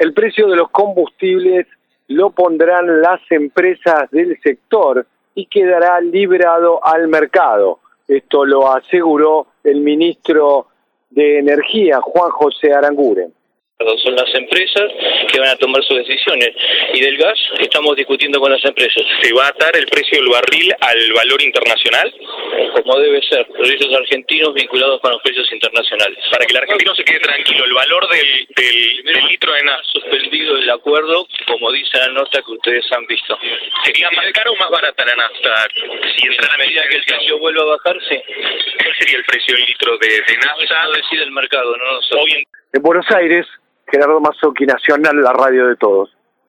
El precio de los combustibles lo pondrán las empresas del sector y quedará liberado al mercado. Esto lo aseguró el ministro de Energía, Juan José Aranguren. Son las empresas que van a tomar sus decisiones, y del gas estamos discutiendo con las empresas. ¿Se va a atar el precio del barril al valor internacional? Como debe ser, precios argentinos vinculados con los precios internacionales. Para que el argentino se quede tranquilo, el valor del litro de nafta. Suspendido el acuerdo, como dice la nota que ustedes han visto. ¿Sería más cara o más barata la nafta? Si entra a medida que el precio vuelva a bajar, sí. ¿Cuál sería el precio del litro de nafta? Eso lo decide el mercado, no nosotros. En Buenos Aires, Gerardo Mazzocchi, Nacional, la radio de todos.